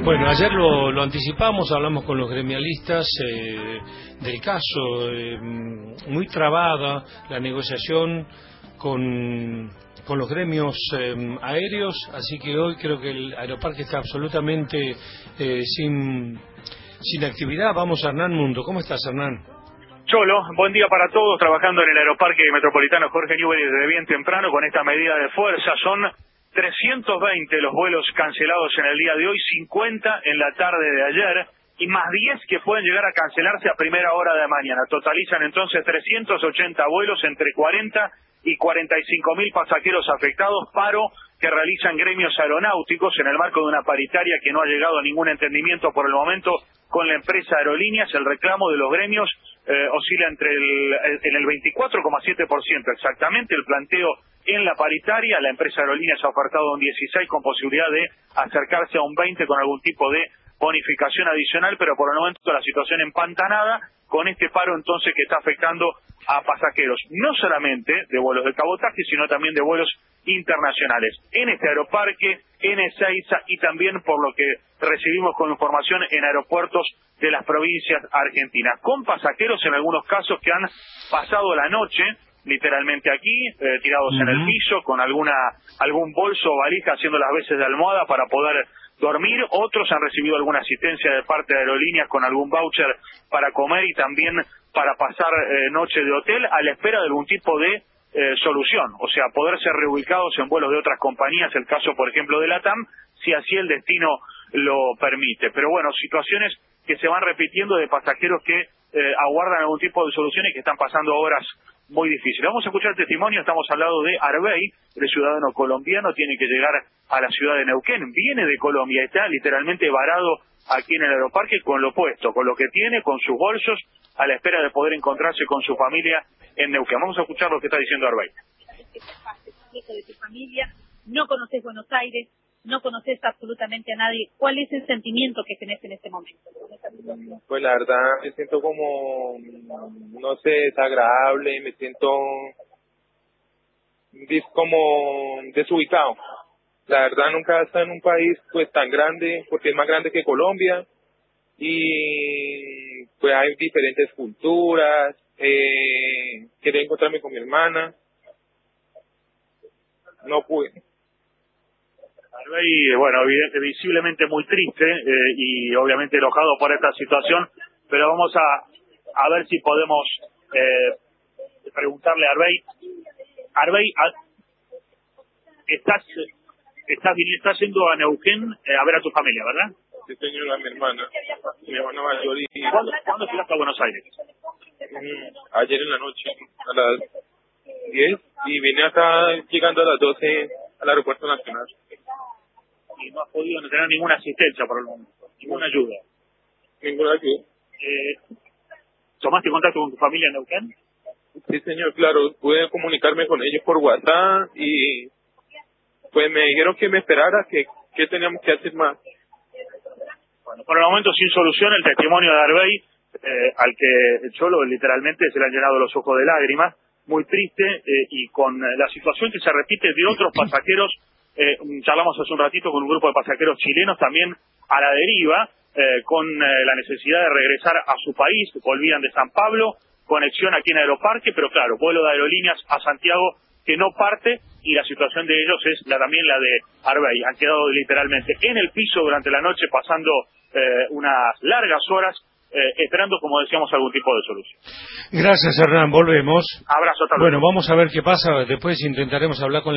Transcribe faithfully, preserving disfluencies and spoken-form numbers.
Bueno, ayer lo, lo anticipamos, hablamos con los gremialistas eh, del caso, eh, muy trabada la negociación con, con los gremios eh, aéreos, así que hoy creo que el Aeroparque está absolutamente eh, sin, sin actividad. Vamos a Hernán Mundo. ¿Cómo estás, Hernán? Cholo, buen día para todos, trabajando en el Aeroparque Metropolitano Jorge Newbery desde bien temprano con esta medida de fuerza. Son trescientos veinte los vuelos cancelados en el día de hoy, cincuenta en la tarde de ayer y más diez que pueden llegar a cancelarse a primera hora de mañana. Totalizan entonces trescientos ochenta vuelos entre cuarenta y cuarenta y cinco mil pasajeros afectados, paro que realizan gremios aeronáuticos en el marco de una paritaria que no ha llegado a ningún entendimiento por el momento con la empresa Aerolíneas. El reclamo de los gremios eh, oscila entre el, en el veinticuatro coma siete por ciento exactamente, el planteo en la paritaria. La empresa Aerolíneas ha ofertado un dieciséis con posibilidad de acercarse a un veinte con algún tipo de bonificación adicional, pero por el momento la situación empantanada con este paro entonces que está afectando a pasajeros, no solamente de vuelos de cabotaje, sino también de vuelos internacionales en este aeroparque, en Ezeiza y también por lo que recibimos con información en aeropuertos de las provincias argentinas, con pasajeros en algunos casos que han pasado la noche literalmente aquí, eh, tirados uh-huh. en el piso, con alguna algún bolso o valija haciendo las veces de almohada para poder dormir. Otros han recibido alguna asistencia de parte de Aerolíneas con algún voucher para comer y también para pasar eh, noche de hotel a la espera de algún tipo de eh, solución, o sea, poder ser reubicados en vuelos de otras compañías, el caso por ejemplo de LATAM, si así el destino lo permite. Pero bueno, situaciones que se van repitiendo de pasajeros que eh, aguardan algún tipo de solución y que están pasando horas muy difíciles. Vamos a escuchar el testimonio. Estamos al lado de Arbey, el ciudadano colombiano, tiene que llegar a la ciudad de Neuquén, viene de Colombia, está literalmente varado aquí en el aeroparque con lo puesto, con lo que tiene, con sus bolsos, a la espera de poder encontrarse con su familia en Neuquén. Vamos a escuchar lo que está diciendo Arbey. De tu familia, no conoces Buenos Aires, no conoces absolutamente a nadie. ¿Cuál es el sentimiento que tenés en este momento? Pues la verdad me siento como, no sé, desagradable, me siento como desubicado. La verdad nunca he estado en un país pues tan grande, porque es más grande que Colombia, y pues hay diferentes culturas. Eh, quería encontrarme con mi hermana, no pude. Arbey, bueno, evidente, visiblemente muy triste eh, y obviamente enojado por esta situación, pero vamos a, a ver si podemos eh, preguntarle a Arbey. Arbey, estás, estás, estás yendo a Neuquén eh, a ver a tu familia, ¿verdad? Sí, señora, mi hermana, mi hermana mayor. Y... ¿Cuándo, ¿Cuándo llegaste a Buenos Aires? Mm, ayer en la noche, a las diez, y vine acá llegando a las doce al aeropuerto nacional. Y no has podido tener ninguna asistencia por el momento, ninguna ayuda. Ninguna ayuda. Eh, ¿Tomaste contacto con tu familia en Neuquén? Sí, señor, claro, pude comunicarme con ellos por WhatsApp y pues me dijeron que me esperara, que, que teníamos que hacer más. Bueno, por el momento sin solución, el testimonio de Arbey, eh, al que el Cholo literalmente se le han llenado los ojos de lágrimas, muy triste eh, y con la situación que se repite de otros pasajeros. Eh, charlamos hace un ratito con un grupo de pasajeros chilenos también a la deriva, eh, con eh, la necesidad de regresar a su país, volvían de San Pablo, conexión aquí en Aeroparque, pero claro, vuelo de Aerolíneas a Santiago que no parte, y la situación de ellos es la también la de Arbey. Han quedado literalmente en el piso durante la noche, pasando eh, unas largas horas, eh, esperando, como decíamos, algún tipo de solución. Gracias, Hernán. Volvemos. Abrazo. Hasta luego. Bueno, vamos a ver qué pasa. Después intentaremos hablar con